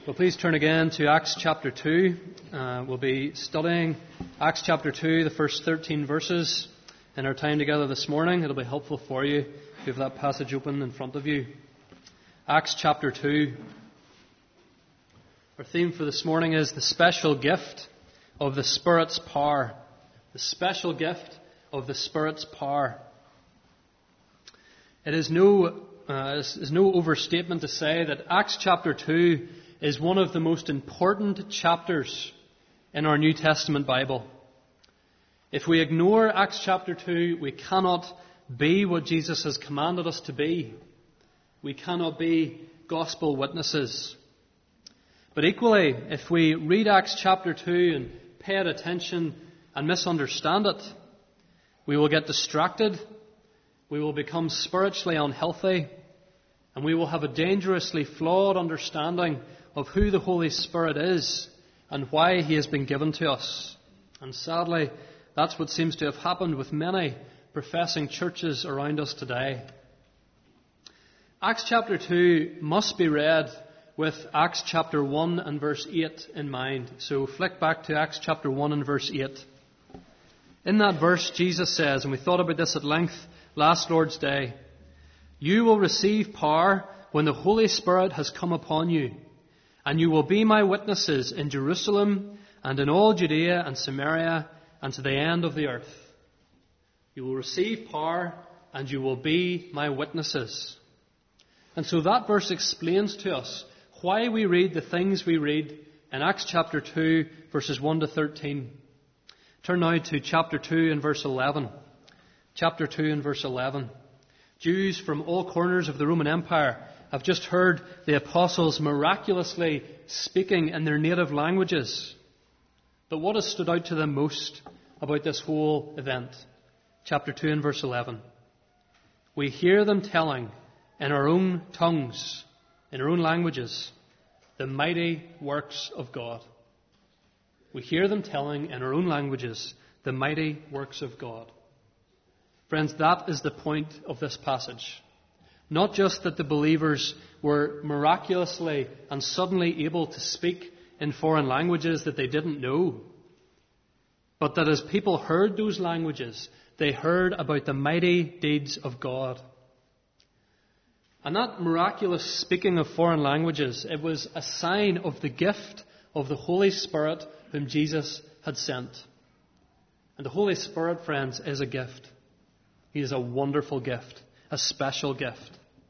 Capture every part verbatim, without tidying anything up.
Well, please turn again to Acts chapter two. Uh, we'll be studying Acts chapter two, the first thirteen verses in our time together this morning. It'll be helpful for you if you have that passage open in front of you. Acts chapter two. Our theme for this morning is the special gift of the Spirit's power. The special gift of the Spirit's power. It is no, uh, is, is no overstatement to say that Acts chapter two is one of the most important chapters in our New Testament Bible. If we ignore Acts chapter two, we cannot be what Jesus has commanded us to be. We cannot be gospel witnesses. But equally, if we read Acts chapter two and pay it attention and misunderstand it, we will get distracted, we will become spiritually unhealthy, and we will have a dangerously flawed understanding of who the Holy Spirit is and why He has been given to us. And sadly, that's what seems to have happened with many professing churches around us today. Acts chapter two must be read with Acts chapter one and verse eight in mind. So flick back to Acts chapter one and verse eight. In that verse, Jesus says, and we thought about this at length last Lord's Day, "You will receive power when the Holy Spirit has come upon you, and you will be my witnesses in Jerusalem and in all Judea and Samaria and to the end of the earth." You will receive power and you will be my witnesses. And so that verse explains to us why we read the things we read in Acts chapter two, verses one to thirteen. Turn now to chapter two and verse eleven. Chapter two and verse eleven. Jews from all corners of the Roman Empire have just heard the apostles miraculously speaking in their native languages. But what has stood out to them most about this whole event? Chapter two and verse eleven. We hear them telling in our own tongues, in our own languages, the mighty works of God. We hear them telling in our own languages the mighty works of God. Friends, that is the point of this passage. Not just that the believers were miraculously and suddenly able to speak in foreign languages that they didn't know, but that as people heard those languages, they heard about the mighty deeds of God. And that miraculous speaking of foreign languages, it was a sign of the gift of the Holy Spirit whom Jesus had sent. And the Holy Spirit, friends, is a gift. He is a wonderful gift, a special gift.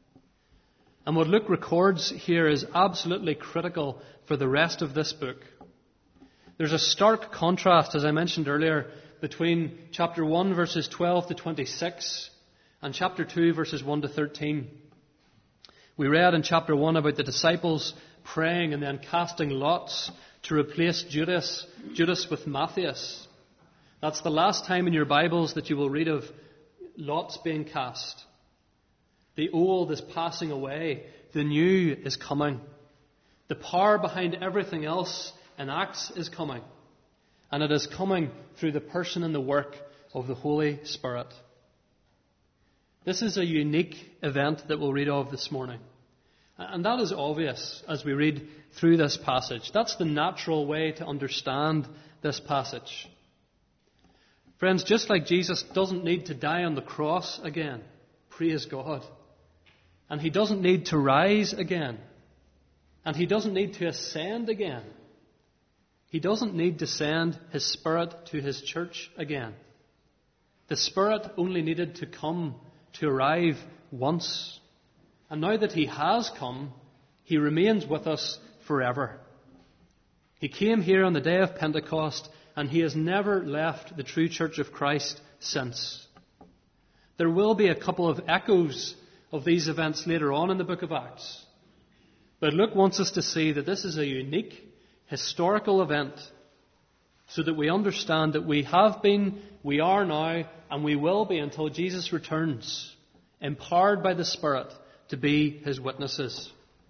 And what Luke records here is absolutely critical for the rest of this book. There's a stark contrast, as I mentioned earlier, between chapter one, verses twelve to twenty-six, and chapter two, verses one to thirteen. We read in chapter one about the disciples praying and then casting lots to replace Judas, Judas with Matthias. That's the last time in your Bibles that you will read of lots being cast. The old is passing away. The new is coming. The power behind everything else in Acts is coming. And it is coming through the person and the work of the Holy Spirit. This is a unique event that we'll read of this morning. And that is obvious as we read through this passage. That's the natural way to understand this passage. Friends, just like Jesus doesn't need to die on the cross again, praise God. And He doesn't need to rise again. And He doesn't need to ascend again. He doesn't need to send His Spirit to His church again. The Spirit only needed to come, to arrive once. And now that He has come, He remains with us forever. He came here on the day of Pentecost, and He has never left the true Church of Christ since. There will be a couple of echoes of these events later on in the book of Acts. But Luke wants us to see that this is a unique historical event so that we understand that we have been, we are now, and we will be until Jesus returns, empowered by the Spirit to be His witnesses.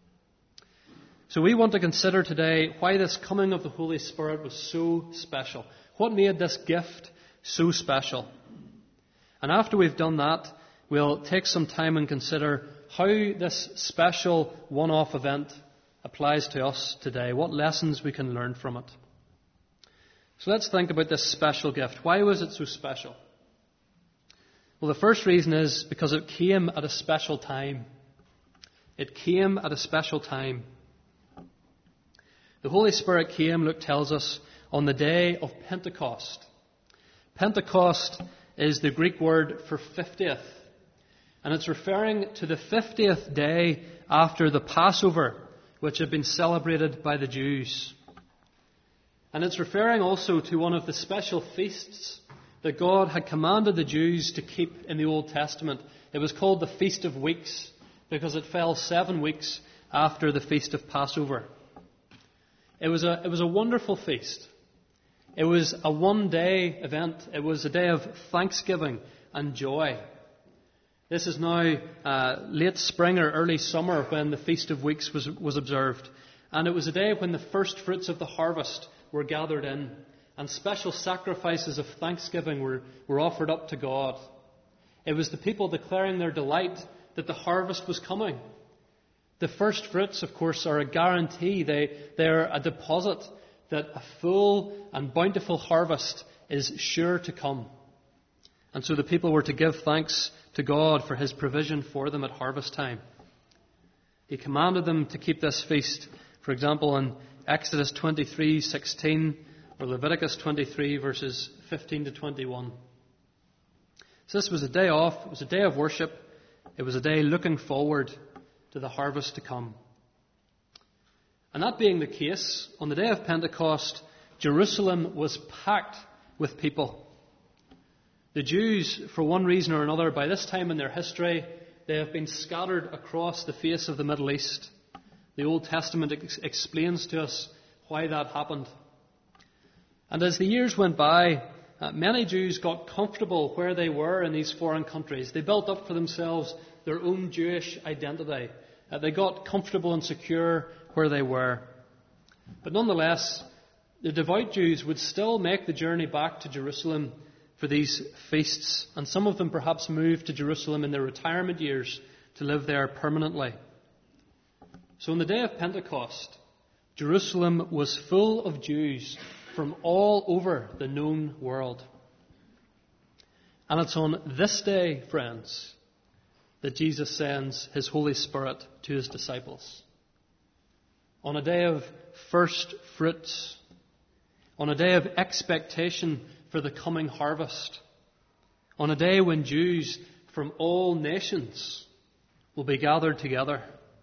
So we want to consider today why this coming of the Holy Spirit was so special. What made this gift so special? And after we've done that, we'll take some time and consider how this special one-off event applies to us today, what lessons we can learn from it. So let's think about this special gift. Why was it so special? Well, the first reason is because it came at a special time. It came at a special time. The Holy Spirit came, Luke tells us, on the day of Pentecost. Pentecost is the Greek word for fiftieth. And it's referring to the fiftieth day after the Passover, which had been celebrated by the Jews. And it's referring also to one of the special feasts that God had commanded the Jews to keep in the Old Testament. It was called the Feast of Weeks because it fell seven weeks after the Feast of Passover. It was a, it was a wonderful feast. It was a one-day event. It was a day of thanksgiving and joy. This is now uh, late spring or early summer when the Feast of Weeks was, was observed. And it was a day when the first fruits of the harvest were gathered in, and special sacrifices of thanksgiving were, were offered up to God. It was the people declaring their delight that the harvest was coming. The first fruits, of course, are a guarantee. They, they're a deposit that a full and bountiful harvest is sure to come. And so the people were to give thanks to God for His provision for them at harvest time. He commanded them to keep this feast. For example, in Exodus twenty-three sixteen or Leviticus twenty-three verses fifteen to twenty-one. So this was a day off. It was a day of worship. It was a day looking forward to the harvest to come. And that being the case, on the day of Pentecost, Jerusalem was packed with people. The Jews, for one reason or another, by this time in their history, they have been scattered across the face of the Middle East. The Old Testament ex- explains to us why that happened. And as the years went by, uh, many Jews got comfortable where they were in these foreign countries. They built up for themselves their own Jewish identity. Uh, they got comfortable and secure where they were. But nonetheless, the devout Jews would still make the journey back to Jerusalem for these feasts, and some of them perhaps moved to Jerusalem in their retirement years to live there permanently. So on the day of Pentecost, Jerusalem was full of Jews from all over the known world. And it's on this day, friends, that Jesus sends His Holy Spirit to His disciples. On a day of first fruits, on a day of expectation for the coming harvest, on a day when Jews from all nations will be gathered together.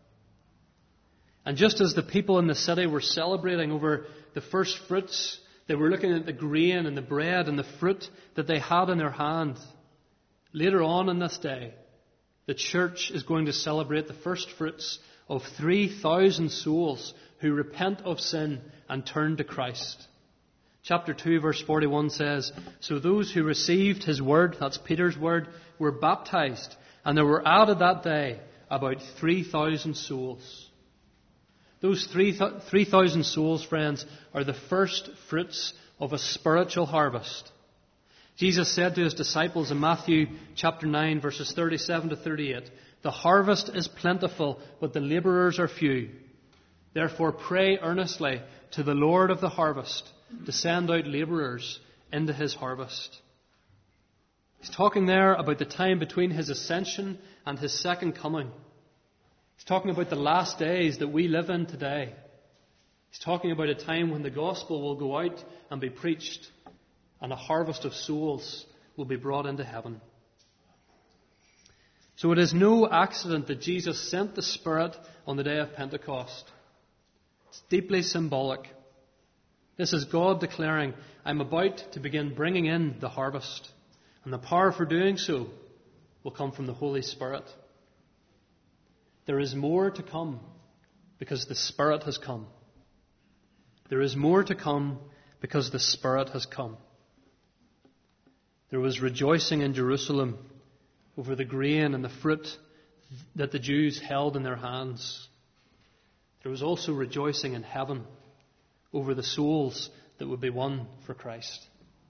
And just as the people in the city were celebrating over the first fruits, they were looking at the grain and the bread and the fruit that they had in their hand. Later on in this day, the church is going to celebrate the first fruits of three thousand souls who repent of sin and turn to Christ. Chapter two, verse forty-one says, "So those who received His word," that's Peter's word, "were baptized, and there were added that day about three thousand souls." Those three thousand souls, friends, are the first fruits of a spiritual harvest. Jesus said to His disciples in Matthew chapter nine, verses thirty-seven to thirty-eight, "The harvest is plentiful, but the labourers are few. Therefore pray earnestly to the Lord of the harvest to send out labourers into His harvest." He's talking there about the time between His ascension and His second coming. He's talking about the last days that we live in today. He's talking about a time when the gospel will go out and be preached, and a harvest of souls will be brought into heaven. So it is no accident that Jesus sent the Spirit on the day of Pentecost. It's deeply symbolic. This is God declaring, "I'm about to begin bringing in the harvest, and the power for doing so will come from the Holy Spirit." There is more to come because the Spirit has come. There is more to come because the Spirit has come. There was rejoicing in Jerusalem over the grain and the fruit that the Jews held in their hands. There was also rejoicing in heaven over the souls that would be won for Christ.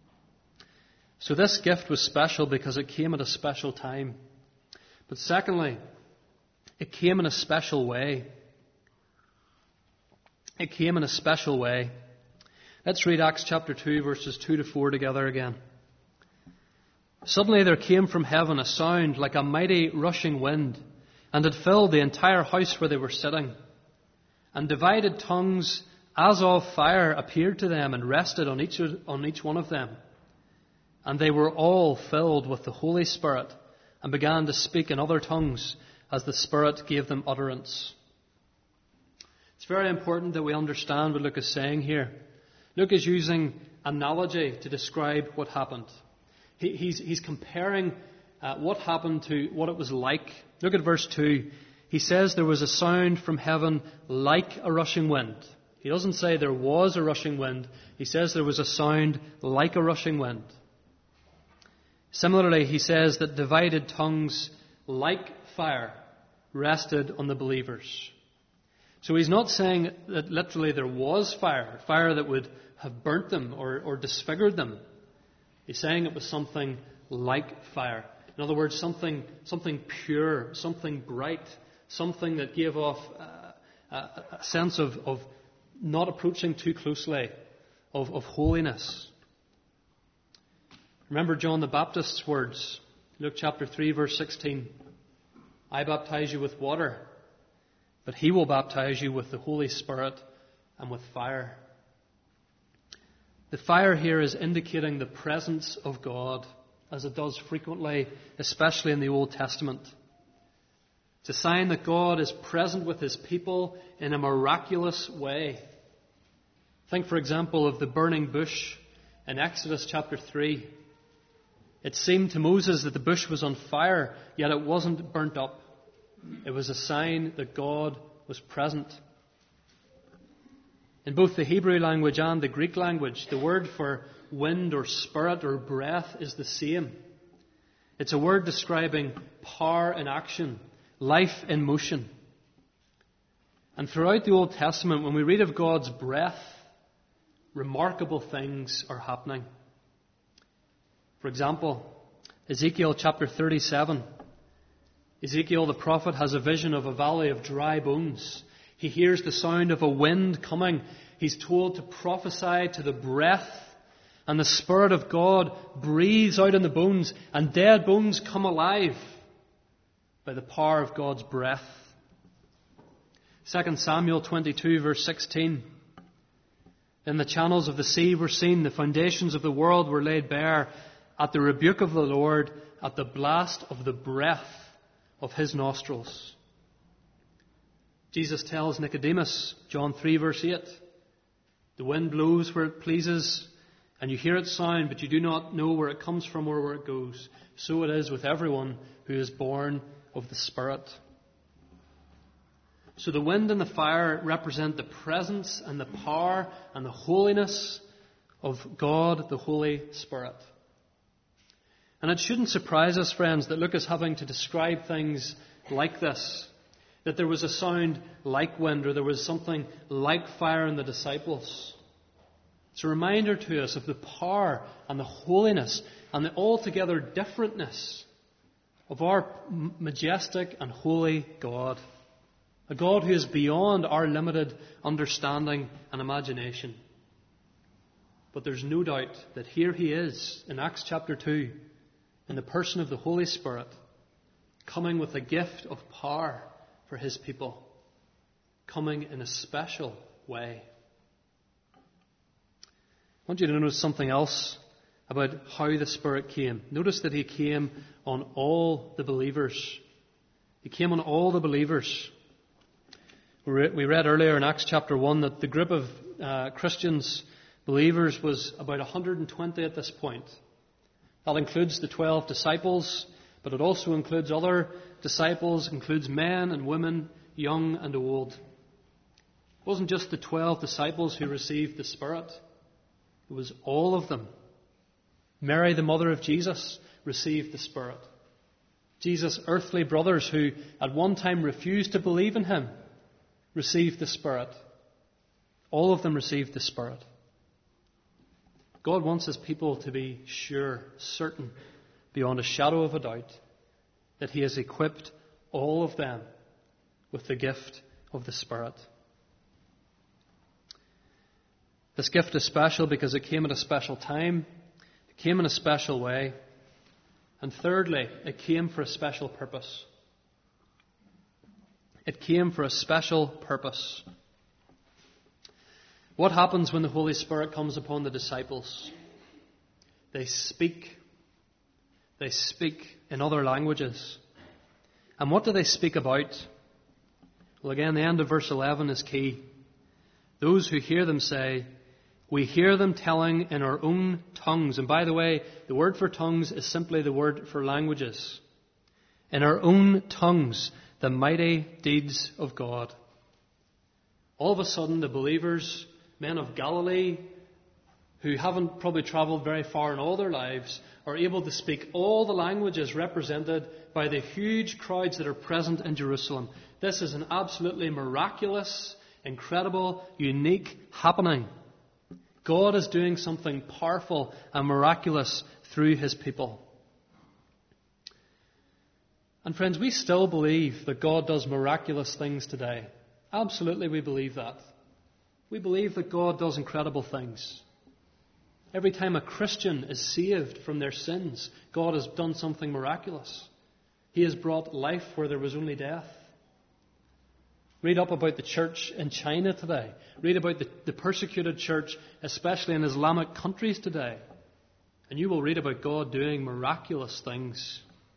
So this gift was special because it came at a special time. But secondly, it came in a special way. It came in a special way. Let's read Acts chapter two, verses two to four together again. Suddenly there came from heaven a sound like a mighty rushing wind, and it filled the entire house where they were sitting. And divided tongues as of fire appeared to them and rested on each, on each one of them. And they were all filled with the Holy Spirit and began to speak in other tongues as the Spirit gave them utterance. It's very important that we understand what Luke is saying here. Luke is using analogy to describe what happened. He, he's, he's comparing uh, what happened to what it was like. Look at verse two. He says there was a sound from heaven like a rushing wind. He doesn't say there was a rushing wind. He says there was a sound like a rushing wind. Similarly, he says that divided tongues like fire rested on the believers. So he's not saying that literally there was fire, fire that would have burnt them or, or disfigured them. He's saying it was something like fire. In other words, something, something pure, something bright, something that gave off uh, a, a sense of, of not approaching too closely, of, of holiness. Remember John the Baptist's words, Luke chapter three, verse sixteen. I baptize you with water, but he will baptize you with the Holy Spirit and with fire. The fire here is indicating the presence of God, as it does frequently, especially in the Old Testament. It's a sign that God is present with his people in a miraculous way. Think, for example, of the burning bush in Exodus chapter three. It seemed to Moses that the bush was on fire, yet it wasn't burnt up. It was a sign that God was present. In both the Hebrew language and the Greek language, the word for wind or spirit or breath is the same. It's a word describing power in action, life in motion. And throughout the Old Testament, when we read of God's breath, remarkable things are happening. For example, Ezekiel chapter thirty-seven. Ezekiel the prophet has a vision of a valley of dry bones. He hears the sound of a wind coming. He's told to prophesy to the breath, and the Spirit of God breathes out in the bones, and dead bones come alive by the power of God's breath. Second Samuel twenty-two, verse sixteen. Then the channels of the sea were seen, the foundations of the world were laid bare, at the rebuke of the Lord, at the blast of the breath of his nostrils. Jesus tells Nicodemus, John three, verse eight, the wind blows where it pleases, and you hear its sound, but you do not know where it comes from or where it goes. So it is with everyone who is born of the Spirit. So the wind and the fire represent the presence and the power and the holiness of God, the Holy Spirit. And it shouldn't surprise us, friends, that Luke is having to describe things like this. That there was a sound like wind, or there was something like fire in the disciples. It's a reminder to us of the power and the holiness and the altogether differentness of our majestic and holy God. A God who is beyond our limited understanding and imagination. But there's no doubt that here he is in Acts chapter two, in the person of the Holy Spirit, coming with a gift of power for his people, coming in a special way. I want you to notice something else about how the Spirit came. Notice that he came on all the believers. He came on all the believers. We read earlier in Acts chapter one that the group of uh, Christians, believers, was about one hundred twenty at this point. That includes the twelve disciples, but it also includes other disciples, includes men and women, young and old. It wasn't just the twelve disciples who received the Spirit. It was all of them. Mary, the mother of Jesus, received the Spirit. Jesus' earthly brothers, who at one time refused to believe in him, received the Spirit. All of them received the Spirit. God wants his people to be sure, certain, beyond a shadow of a doubt, that he has equipped all of them with the gift of the Spirit. This gift is special because it came at a special time, it came in a special way, and thirdly, it came for a special purpose. It came for a special purpose. What happens when the Holy Spirit comes upon the disciples? They speak. They speak in other languages. And what do they speak about? Well, again, the end of verse eleven is key. Those who hear them say, we hear them telling in our own tongues. And by the way, the word for tongues is simply the word for languages. In our own tongues, the mighty deeds of God. All of a sudden, the believers, men of Galilee, who haven't probably travelled very far in all their lives, are able to speak all the languages represented by the huge crowds that are present in Jerusalem. This is an absolutely miraculous, incredible, unique happening. God is doing something powerful and miraculous through His people. And friends, we still believe that God does miraculous things today. Absolutely, we believe that. We believe that God does incredible things. Every time a Christian is saved from their sins, God has done something miraculous. He has brought life where there was only death. Read up about the church in China today. Read about the, the persecuted church, especially in Islamic countries today. And you will read about God doing miraculous things.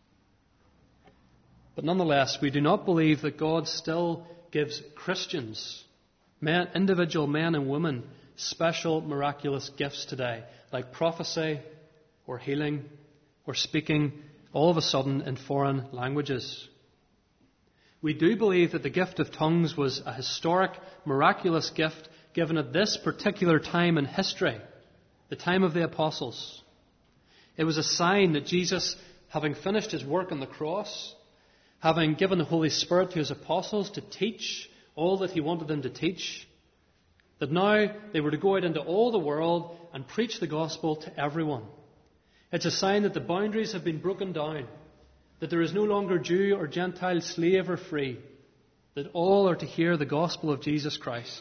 But nonetheless, we do not believe that God still gives Christians, men, individual men and women, special miraculous gifts today, like prophecy or healing or speaking all of a sudden in foreign languages. We do believe that the gift of tongues was a historic, miraculous gift given at this particular time in history, the time of the apostles. It was a sign that Jesus, having finished His work on the cross, having given the Holy Spirit to His apostles to teach all that He wanted them to teach, that now they were to go out into all the world and preach the gospel to everyone. It's a sign that the boundaries have been broken down, that there is no longer Jew or Gentile, slave or free, that all are to hear the gospel of Jesus Christ.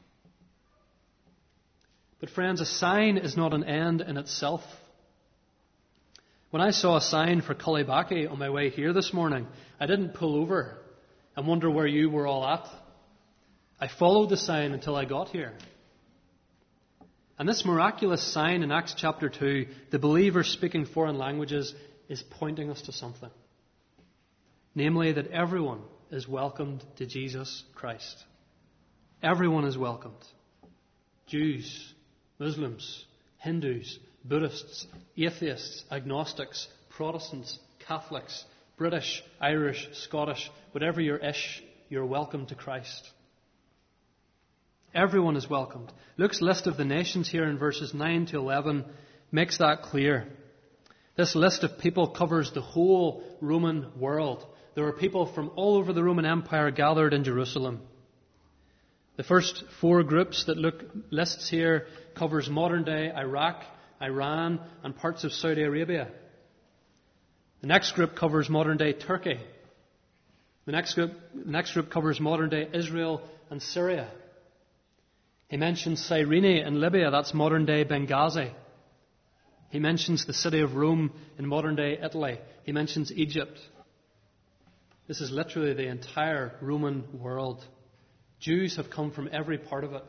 But friends, a sign is not an end in itself. When I saw a sign for Cullibaki on my way here this morning, I didn't pull over and wonder where you were all at. I followed the sign until I got here. And this miraculous sign in Acts chapter two, the believers speaking foreign languages, is pointing us to something. Namely, that everyone is welcomed to Jesus Christ. Everyone is welcomed. Jews, Muslims, Hindus, Buddhists, atheists, agnostics, Protestants, Catholics, British, Irish, Scottish, whatever your ish, you're welcome to Christ. Everyone is welcomed. Luke's list of the nations here in verses nine to eleven makes that clear. This list of people covers the whole Roman world. There were people from all over the Roman Empire gathered in Jerusalem. The first four groups that Luke lists here covers modern-day Iraq, Iran, and parts of Saudi Arabia. The next group covers modern-day Turkey. The next group, the next group covers modern-day Israel and Syria. He mentions Cyrene in Libya, that's modern-day Benghazi. He mentions the city of Rome in modern-day Italy. He mentions Egypt. This is literally the entire Roman world. Jews have come from every part of it.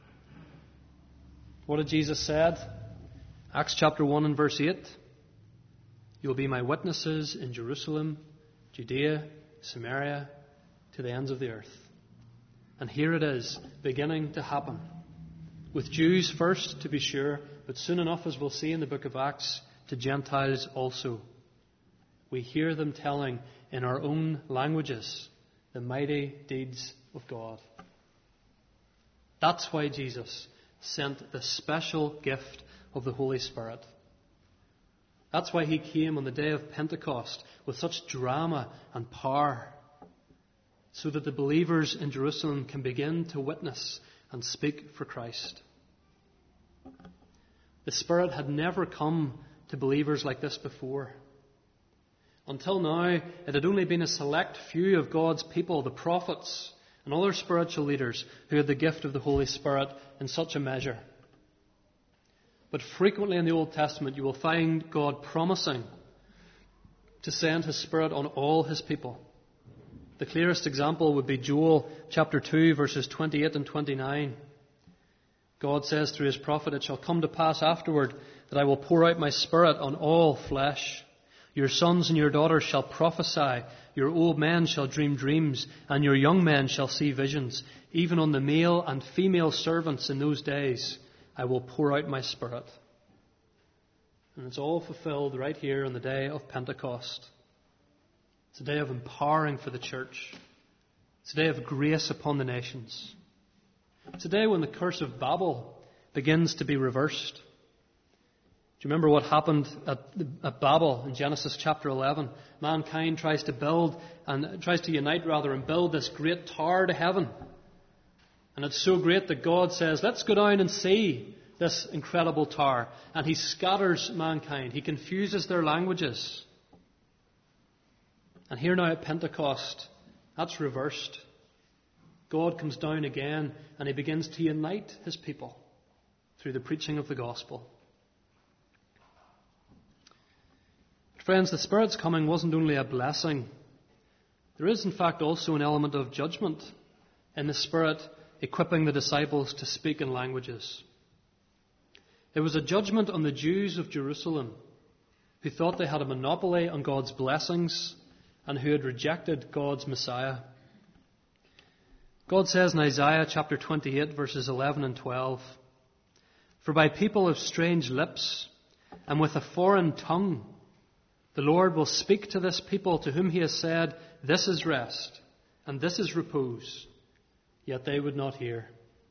What did Jesus said? Acts chapter one and verse eight. You will be my witnesses in Jerusalem, Judea, Samaria, to the ends of the earth. And here it is, beginning to happen. With Jews first, to be sure, but soon enough, as we'll see in the book of Acts, to Gentiles also. We hear them telling in our own languages the mighty deeds of God. That's why Jesus sent the special gift of the Holy Spirit. That's why He came on the day of Pentecost with such drama and power, so that the believers in Jerusalem can begin to witness and speak for Christ. The Spirit had never come to believers like this before. Until now, it had only been a select few of God's people, the prophets and other spiritual leaders, who had the gift of the Holy Spirit in such a measure. But frequently in the Old Testament, you will find God promising to send His Spirit on all His people. The clearest example would be Joel chapter two, verses twenty-eight and twenty-nine. God says through His prophet, "It shall come to pass afterward that I will pour out my Spirit on all flesh. Your sons and your daughters shall prophesy, your old men shall dream dreams, and your young men shall see visions. Even on the male and female servants in those days, I will pour out my Spirit." And it's all fulfilled right here on the day of Pentecost. It's a day of empowering for the church. It's a day of grace upon the nations. It's a day when the curse of Babel begins to be reversed. Do you remember what happened at, at Babel in Genesis chapter eleven? Mankind tries to build and tries to unite rather and build this great tower to heaven. And it's so great that God says, "Let's go down and see this incredible tower." And He scatters mankind. He confuses their languages. And here now at Pentecost, that's reversed. God comes down again and He begins to unite His people through the preaching of the gospel. But friends, the Spirit's coming wasn't only a blessing. There is in fact also an element of judgment in the Spirit equipping the disciples to speak in languages. It was a judgment on the Jews of Jerusalem who thought they had a monopoly on God's blessings and who had rejected God's Messiah. God says in Isaiah chapter twenty-eight, verses eleven and twelve, "For by people of strange lips and with a foreign tongue, the Lord will speak to this people to whom He has said, 'This is rest, and this is repose,' yet they would not hear."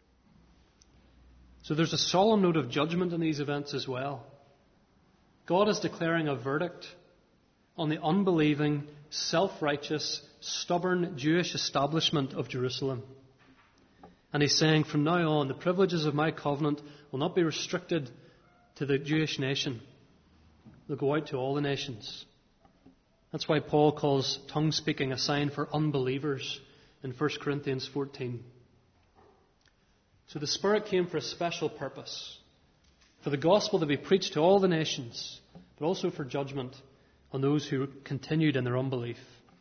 So there's a solemn note of judgment in these events as well. God is declaring a verdict on the unbelieving, self-righteous, stubborn Jewish establishment of Jerusalem. And He's saying, from now on, the privileges of my covenant will not be restricted to the Jewish nation. They'll go out to all the nations. That's why Paul calls tongue speaking a sign for unbelievers in First Corinthians fourteen. So the Spirit came for a special purpose, for the gospel to be preached to all the nations, but also for judgment on those who continued in their unbelief.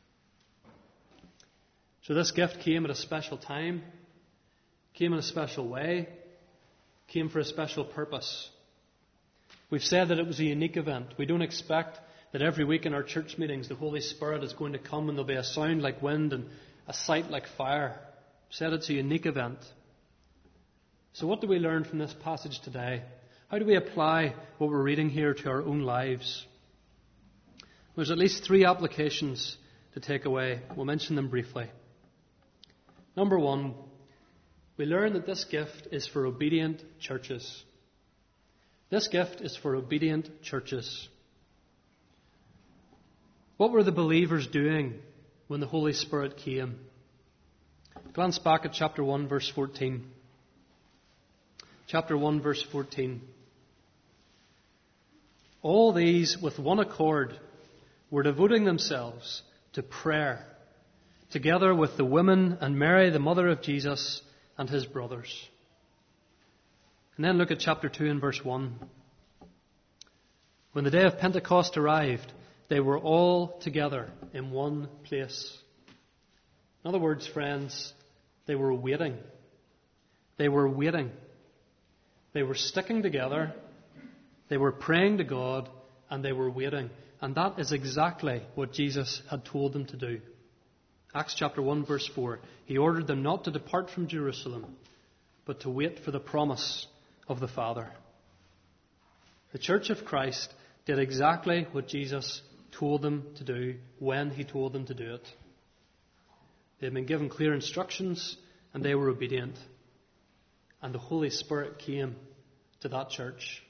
So this gift came at a special time, came in a special way, came for a special purpose. We've said that it was a unique event. We don't expect that every week in our church meetings the Holy Spirit is going to come and there'll be a sound like wind and a sight like fire. We've said it's a unique event. So what do we learn from this passage today? How do we apply what we're reading here to our own lives? There's at least three applications to take away. We'll mention them briefly. Number one, we learn that this gift is for obedient churches. This gift is for obedient churches. What were the believers doing when the Holy Spirit came? Glance back at chapter one, verse fourteen. Chapter one, verse fourteen. All these, with one accord, were devoting themselves to prayer, together with the women and Mary, the mother of Jesus, and His brothers. And then look at chapter two and verse one. When the day of Pentecost arrived, they were all together in one place. In other words, friends, they were waiting. They were waiting. They were sticking together. They were praying to God, and they were waiting. And that is exactly what Jesus had told them to do. Acts chapter one, verse four. He ordered them not to depart from Jerusalem, but to wait for the promise of the Father. The Church of Christ did exactly what Jesus told them to do when He told them to do it. They had been given clear instructions, and they were obedient. And the Holy Spirit came to that church.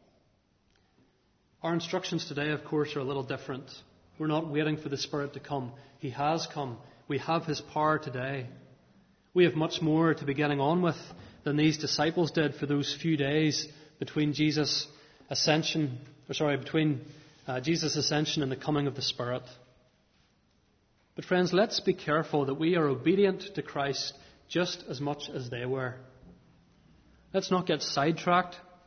Our instructions today, of course, are a little different. We're not waiting for the Spirit to come. He has come. We have His power today. We have much more to be getting on with than these disciples did for those few days between Jesus' ascension, or sorry, between uh, Jesus' ascension and the coming of the Spirit. But friends, let's be careful that we are obedient to Christ just as much as they were. Let's not get sidetracked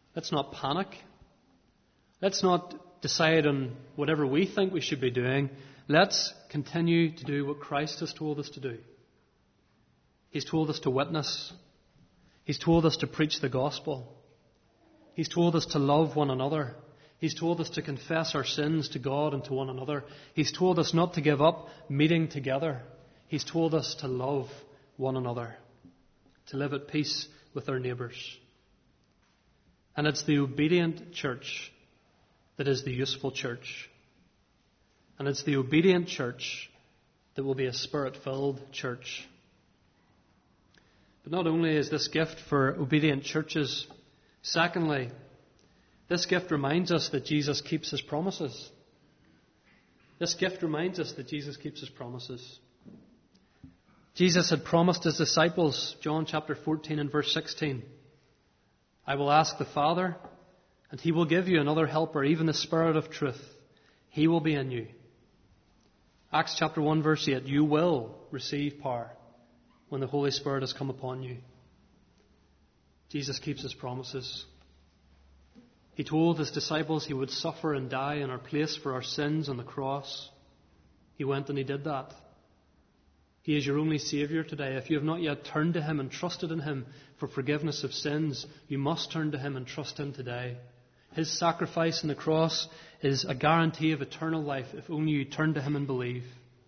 Let's not panic. Let's not decide on whatever we think we should be doing. Let's continue to do what Christ has told us to do. He's told us to witness. He's told us to preach the gospel. He's told us to love one another. He's told us to confess our sins to God and to one another. He's told us not to give up meeting together. He's told us to love one another, to live at peace with our neighbours. And it's the obedient church that is the useful church. And it's the obedient church that will be a Spirit-filled church. But not only is this gift for obedient churches, secondly, this gift reminds us that Jesus keeps His promises. This gift reminds us that Jesus keeps His promises. Jesus had promised His disciples, John chapter fourteen and verse sixteen, I will ask the Father, and He will give you another helper, even the Spirit of truth. He will be in you. Acts chapter one verse eight, you will receive power when the Holy Spirit has come upon you. Jesus keeps His promises. He told His disciples He would suffer and die in our place for our sins on the cross. He went and He did that. He is your only Saviour today. If you have not yet turned to Him and trusted in Him for forgiveness of sins, you must turn to Him and trust Him today. His sacrifice on the cross is a guarantee of eternal life if only you turn to Him and believe.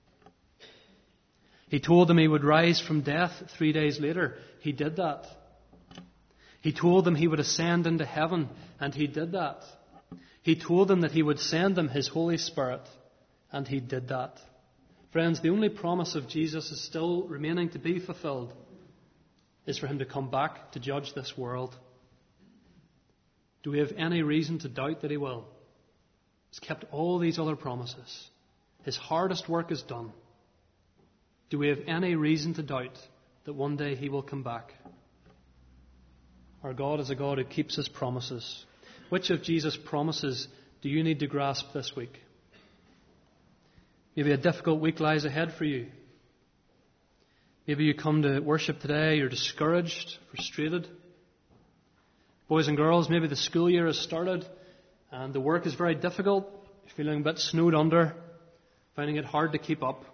He told them He would rise from death three days later. He did that. He told them He would ascend into heaven, and He did that. He told them that He would send them His Holy Spirit, and He did that. Friends, the only promise of Jesus is still remaining to be fulfilled, is for Him to come back to judge this world. Do we have any reason to doubt that He will? He's kept all these other promises. His hardest work is done. Do we have any reason to doubt that one day He will come back? Our God is a God who keeps His promises. Which of Jesus' promises do you need to grasp this week? Maybe a difficult week lies ahead for you. Maybe you come to worship today, you're discouraged, frustrated. Boys and girls, maybe the school year has started and the work is very difficult. You're feeling a bit snowed under, finding it hard to keep up.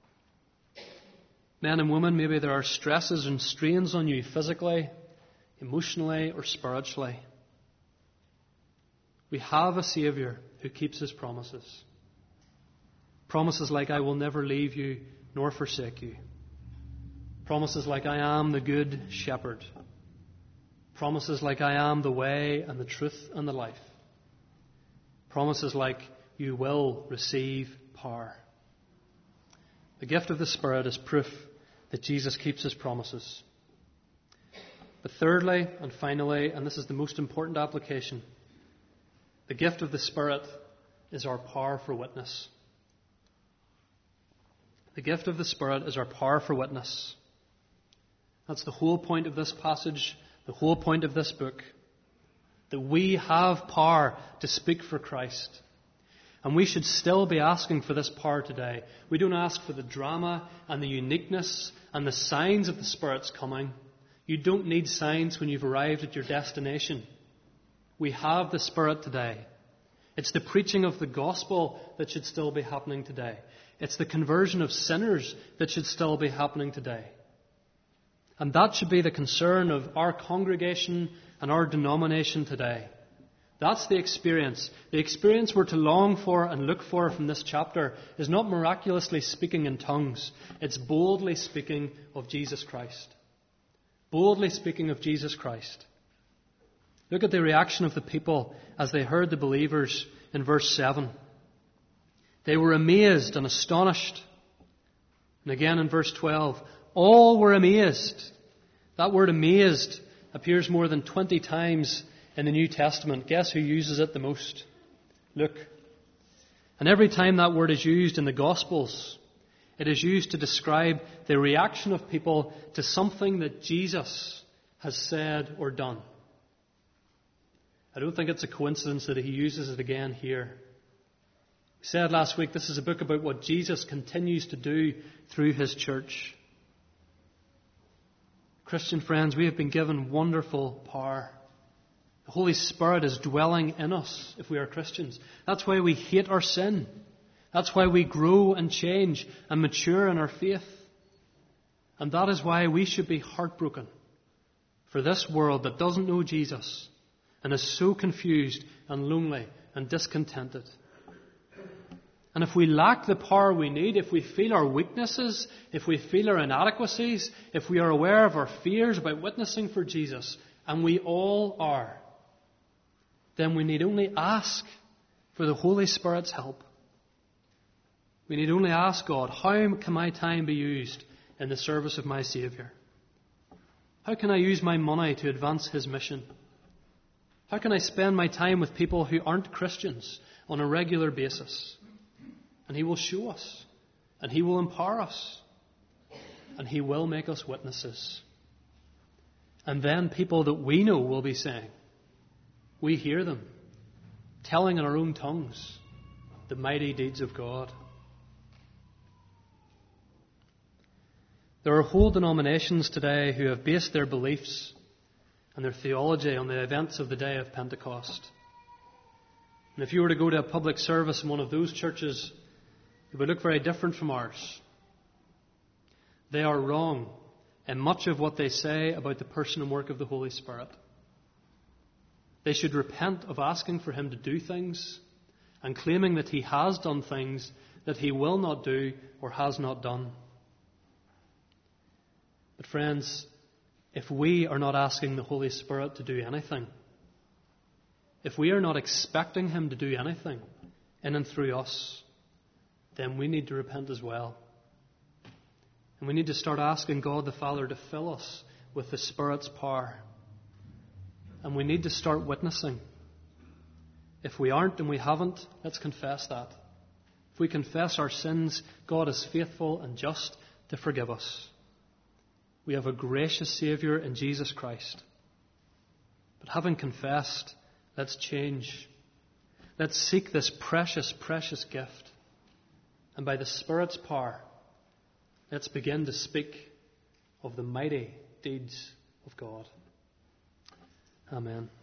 Men and women, maybe there are stresses and strains on you physically, emotionally, or spiritually. We have a Saviour who keeps His promises. Promises like, I will never leave you nor forsake you. Promises like, I am the good shepherd. Promises like, I am the way and the truth and the life. Promises like, you will receive power. The gift of the Spirit is proof that Jesus keeps His promises. But thirdly and finally, and this is the most important application, the gift of the Spirit is our power for witness. The gift of the Spirit is our power for witness. That's the whole point of this passage, the whole point of this book. That we have power to speak for Christ. And we should still be asking for this power today. We don't ask for the drama and the uniqueness and the signs of the Spirit's coming. You don't need signs when you've arrived at your destination. We have the Spirit today. It's the preaching of the gospel that should still be happening today. It's the conversion of sinners that should still be happening today. And that should be the concern of our congregation and our denomination today. That's the experience. The experience we're to long for and look for from this chapter is not miraculously speaking in tongues. It's boldly speaking of Jesus Christ. Boldly speaking of Jesus Christ. Look at the reaction of the people as they heard the believers in verse seven. They were amazed and astonished. And again in verse twelve, all were amazed. That word amazed appears more than twenty times in the New Testament. Guess who uses it the most? Luke. And every time that word is used in the Gospels, it is used to describe the reaction of people to something that Jesus has said or done. I don't think it's a coincidence that He uses it again here. We said last week this is a book about what Jesus continues to do through His church. Christian friends, we have been given wonderful power. The The Holy Spirit is dwelling in us if we are Christians. That's why we hate our sin. That's why we grow and change and mature in our faith. And that is why we should be heartbroken for this world that doesn't know Jesus and is so confused and lonely and discontented. And if we lack the power we need, if we feel our weaknesses, if we feel our inadequacies, if we are aware of our fears about witnessing for Jesus, and we all are, then we need only ask for the Holy Spirit's help. We need only ask God, how can my time be used in the service of my Saviour? How can I use my money to advance His mission? How can I spend my time with people who aren't Christians on a regular basis? And He will show us, and He will empower us, and He will make us witnesses. And then people that we know will be saying, we hear them, telling in our own tongues the mighty deeds of God. There are whole denominations today who have based their beliefs and their theology on the events of the day of Pentecost. And if you were to go to a public service in one of those churches, it would look very different from ours. They are wrong in much of what they say about the person and work of the Holy Spirit. They should repent of asking for Him to do things and claiming that He has done things that He will not do or has not done. But friends, if we are not asking the Holy Spirit to do anything, if we are not expecting Him to do anything in and through us, then we need to repent as well. And we need to start asking God the Father to fill us with the Spirit's power. And we need to start witnessing. If we aren't and we haven't, let's confess that. If we confess our sins, God is faithful and just to forgive us. We have a gracious Saviour in Jesus Christ. But having confessed, let's change. Let's seek this precious, precious gift. And by the Spirit's power, let's begin to speak of the mighty deeds of God. Amen.